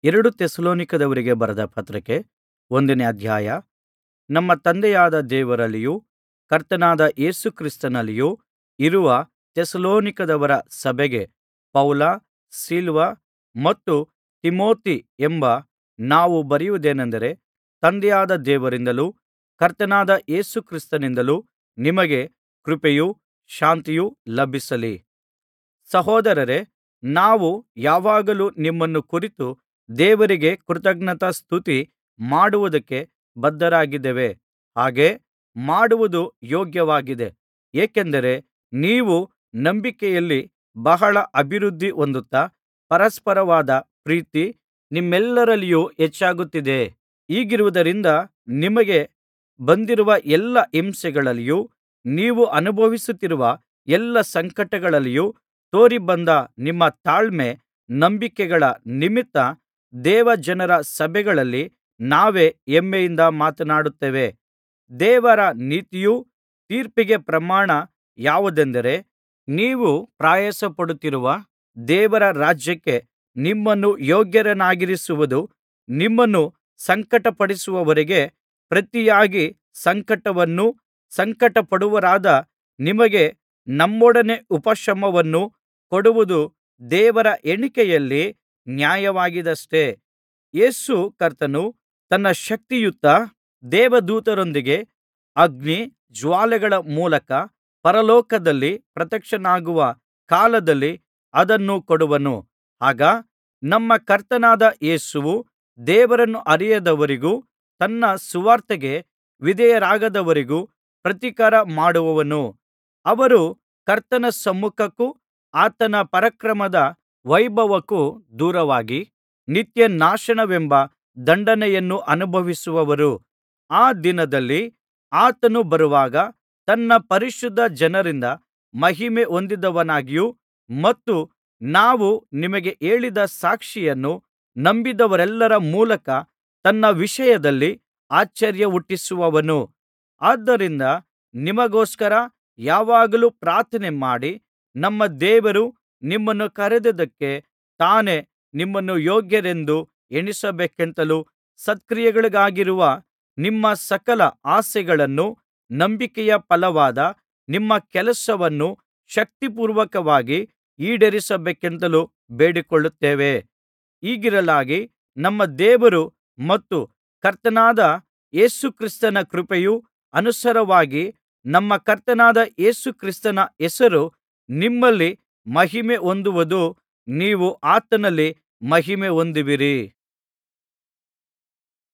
ಎರಡು ಥೆಸಲೋನಿಕದವರಿಗೆ ಬರೆದ ಪತ್ರಕ್ಕೆ 1ನೇ ಅಧ್ಯಾಯ. ನಮ್ಮ ತಂದೆಯಾದ ದೇವರಲ್ಲಿಯೂ ಕರ್ತನಾದ ಯೇಸು ಕ್ರಿಸ್ತನಲ್ಲಿಯೂ ಇರುವ ಥೆಸಲೋನಿಕದವರ ಸಭೆಗೆ ಪೌಲ, ಸಿಲ್ವ ಮತ್ತು ತಿಮೊಥೆ ಎಂಬ ನಾವು ಬರೆಯುವುದೇನೆಂದರೆ, ತಂದೆಯಾದ ದೇವರಿಂದಲೂ ಕರ್ತನಾದ ಯೇಸು ಕ್ರಿಸ್ತನಿಂದಲೂ ನಿಮಗೆ ಕೃಪೆಯೂ ಶಾಂತಿಯೂ ಲಭಿಸಲಿ. ಸಹೋದರರೇ, ನಾವು ಯಾವಾಗಲೂ ನಿಮ್ಮನ್ನು ಕುರಿತು ದೇವರಿಗೆ ಕೃತಜ್ಞತಾಸ್ತುತಿ ಮಾಡುವುದಕ್ಕೆ ಬದ್ಧರಾಗಿದ್ದೇವೆ. ಹಾಗೆ ಮಾಡುವುದು ಯೋಗ್ಯವಾಗಿದೆ. ಏಕೆಂದರೆ ನೀವು ನಂಬಿಕೆಯಲ್ಲಿ ಬಹಳ ಅಭಿವೃದ್ಧಿ ಹೊಂದುತ್ತಾ ಪರಸ್ಪರವಾದ ಪ್ರೀತಿ ನಿಮ್ಮೆಲ್ಲರಲ್ಲಿಯೂ ಹೆಚ್ಚಾಗುತ್ತಿದೆ. ಹೀಗಿರುವುದರಿಂದ ನಿಮಗೆ ಬಂದಿರುವ ಎಲ್ಲಾ ಹಿಂಸೆಗಳಲ್ಲಿಯೂ ನೀವು ಅನುಭವಿಸುತ್ತಿರುವ ಎಲ್ಲಾ ಸಂಕಟಗಳಲ್ಲಿಯೂ ತೋರಿಬಂದ ನಿಮ್ಮ ತಾಳ್ಮೆ ನಂಬಿಕೆಗಳ ನಿಮಿತ್ತ ದೇವಜನರ ಸಭೆಗಳಲ್ಲಿ ನಾವೇ ಹೆಮ್ಮೆಯಿಂದ ಮಾತನಾಡುತ್ತೇವೆ. ದೇವರ ನೀತಿಯೂ ತೀರ್ಪಿಗೆ ಪ್ರಮಾಣ ಯಾವುದೆಂದರೆ, ನೀವು ಪ್ರಯಾಸಪಡುತ್ತಿರುವ ದೇವರ ರಾಜ್ಯಕ್ಕೆ ನಿಮ್ಮನ್ನು ಯೋಗ್ಯರನ್ನಾಗಿಸುವುದು. ನಿಮ್ಮನ್ನು ಸಂಕಟಪಡಿಸುವವರಿಗೆ ಪ್ರತಿಯಾಗಿ ಸಂಕಟವನ್ನೂ ಸಂಕಟಪಡುವವರಾದ ನಿಮಗೆ ನಮ್ಮೊಡನೆ ಉಪಶಮನವನ್ನೂ ಕೊಡುವುದು ದೇವರ ಎಣಿಕೆಯಲ್ಲಿ ನ್ಯಾಯವಾಗಿದೆಯಷ್ಟೆ. ಯೇಸು ಕರ್ತನು ತನ್ನ ಶಕ್ತಿಯುತ ದೇವದೂತರೊಂದಿಗೆ ಅಗ್ನಿ ಜ್ವಾಲೆಗಳ ಮೂಲಕ ಪರಲೋಕದಲ್ಲಿ ಪ್ರತ್ಯಕ್ಷನಾಗುವ ಕಾಲದಲ್ಲಿ ಅದನ್ನು ಕೊಡುವನು. ಆಗ ನಮ್ಮ ಕರ್ತನಾದ ಯೇಸುವು ದೇವರನ್ನು ಅರಿಯದವರಿಗೂ ತನ್ನ ಸುವಾರ್ತೆಗೆ ವಿಧೇಯರಾಗದವರಿಗೂ ಪ್ರತೀಕಾರ ಮಾಡುವನು. ಅವರು ಕರ್ತನ ಸಮ್ಮುಖಕ್ಕೂ ಆತನ ಪರಾಕ್ರಮದ ವೈಭವಕ್ಕೂ ದೂರವಾಗಿ ನಿತ್ಯನಾಶನವೆಂಬ ದಂಡನೆಯನ್ನು ಅನುಭವಿಸುವರು. ಆ ದಿನದಲ್ಲಿ ಆತನು ಬರುವಾಗ ತನ್ನ ಪರಿಶುದ್ಧ ಜನರಿಂದ ಮಹಿಮೆ ಹೊಂದಿದವನಾಗಿಯೂ ಮತ್ತು ನಾವು ನಿಮಗೆ ಹೇಳಿದ ಸಾಕ್ಷಿಯನ್ನು ನಂಬಿದವರೆಲ್ಲರ ಮೂಲಕ ತನ್ನ ವಿಷಯದಲ್ಲಿ ಆಶ್ಚರ್ಯಹುಟ್ಟಿಸುವನು. ಆದ್ದರಿಂದ ನಿಮಗೋಸ್ಕರ ಯಾವಾಗಲೂ ಪ್ರಾರ್ಥನೆ ಮಾಡಿ, ನಮ್ಮ ದೇವರು ನಿಮ್ಮನ್ನು ಕರೆದದ್ದಕ್ಕೆ ತಾನೇ ನಿಮ್ಮನ್ನು ಯೋಗ್ಯರೆಂದು ಎಣಿಸಬೇಕೆಂತಲೂ ಸತ್ಕ್ರಿಯೆಗಳಿಗಾಗಿರುವ ನಿಮ್ಮ ಸಕಲ ಆಸೆಗಳನ್ನೂ ನಂಬಿಕೆಯ ಫಲವಾದ ನಿಮ್ಮ ಕೆಲಸವನ್ನೂ ಶಕ್ತಿಪೂರ್ವಕವಾಗಿ ಈಡೇರಿಸಬೇಕೆಂತಲೂ ಬೇಡಿಕೊಳ್ಳುತ್ತೇವೆ. ಹೀಗಿರಲಾಗಿ ನಮ್ಮ ದೇವರು ಮತ್ತು ಕರ್ತನಾದ ಯೇಸು ಕ್ರಿಸ್ತನ ಕೃಪೆಯು ಅನುಸಾರವಾಗಿ ನಮ್ಮ ಕರ್ತನಾದ ಯೇಸು ಕ್ರಿಸ್ತನ ಹೆಸರು ನಿಮ್ಮಲ್ಲಿ ಮಹಿಮೆ ಹೊಂದುವುದು. ನೀವು ಆತನಲ್ಲಿ ಮಹಿಮೆ ಹೊಂದುವಿರಿ.